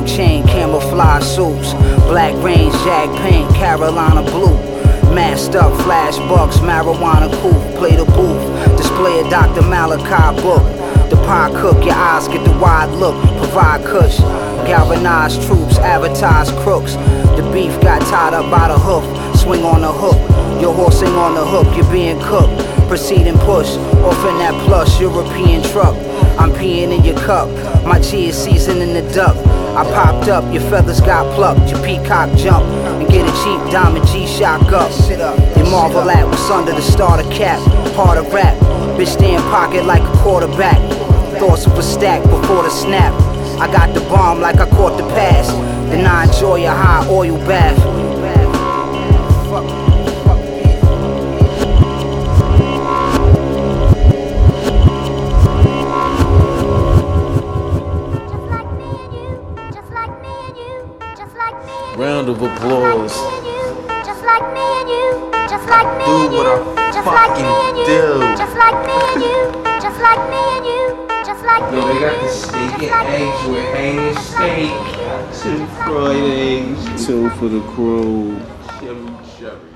Gold chain, camouflage suits, black range, jag paint, Carolina blue. Masked up, flash bucks, marijuana coupe, play the booth, display a Dr. Malachi book. The pie cook, your eyes get the wide look, provide kush. Galvanized troops, advertise crooks. The beef got tied up by the hoof, swing on the hook. Your horse ain't on the hook, you're being cooked. Proceed and push, off in that plush European truck. I'm peeing in your cup, my tea is seasoning the duck. I popped up, your feathers got plucked, your peacock jump and get a cheap diamond G-Shock up. You marvel at what's under the starter cap, hard to rap, bitch stay in pocket like a quarterback. Thoughts of a stack before the snap. I got the bomb like I caught the pass, then I enjoy a high oil bath. Round of applause. Just like me and you, just like me and you, do what I just like me fucking and you, do. just like me and you, just like me and you, just like me Yo, and they you. got the steak and eggs with hanging steak. 2 fried eggs, 2 for the crew. Chevy.